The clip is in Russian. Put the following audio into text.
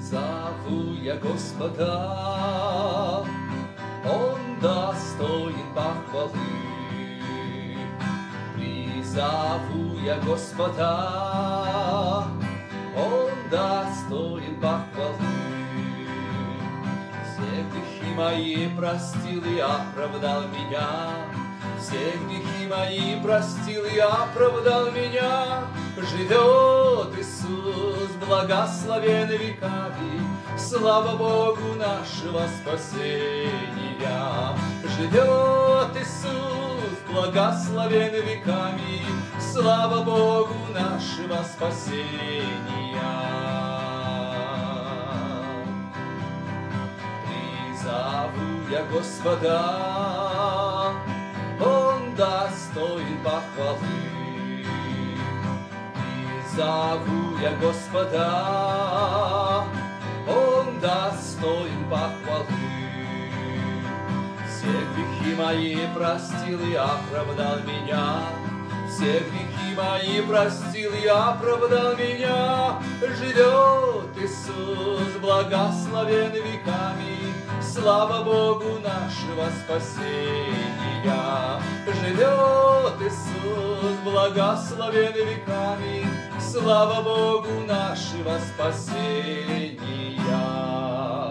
Зову я Господа, Он достоин похвалы. Призову я Господа, Он достоин похвалы. Все грехи мои простил и оправдал меня, все грехи мои простил и оправдал меня. Живет Иисус, благословен веками, слава Богу нашего спасения. Живет Иисус, благословен веками, слава Богу нашего спасения. Призову я Господа, Он достоин похвалы. Призову я Господа, Он достоин похвалы. Все грехи мои простил и оправдал меня, все грехи мои простил и оправдал меня. Живет Иисус, благословен веками, слава Богу нашего спасения. Живет Иисус, благословен веками, слава Богу нашего спасения.